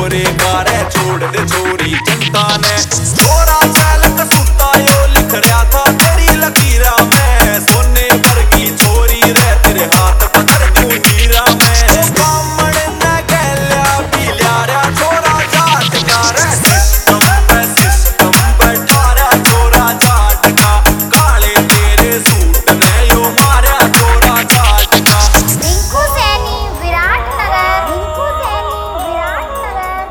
छोरे गारे छोड़ दे छोरी जनता ने। छोरा चालक सुता यो लिख रहा था तेरी लकीरा में, सोने भर की छोरी रे तेरे हाथ पकड़ क्यों हीरा में। बामण ने गैल्या पी लिया छोरा जाट का रे, सिस्टम बैठा रहा छोरा जाट का, काले तेरे सूट ने यो मारा छोरा जाट का। रिंकू सैनी विराटनगर, रिंकू सैनी विराटनगर।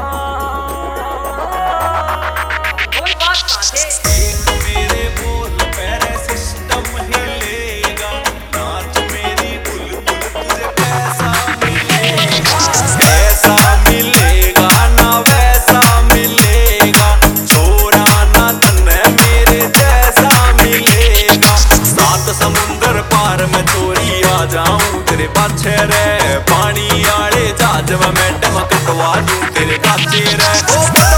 कोई बात काटे मेरे बोल पैरे सिस्टम हिलेगा, नाच मेरी बुलबुल तुझे पैसा मिलेगा। ऐसा मिलेगा ना वैसा मिलेगा, छोरा ना तन्ने मेरे जैसा मिलेगा। सात समुंदर पार में चोरी आ जाऊं तेरे पाछे रे, पानी आले जहाज में मैं डमक कटवा दूं तेरे काचे रे।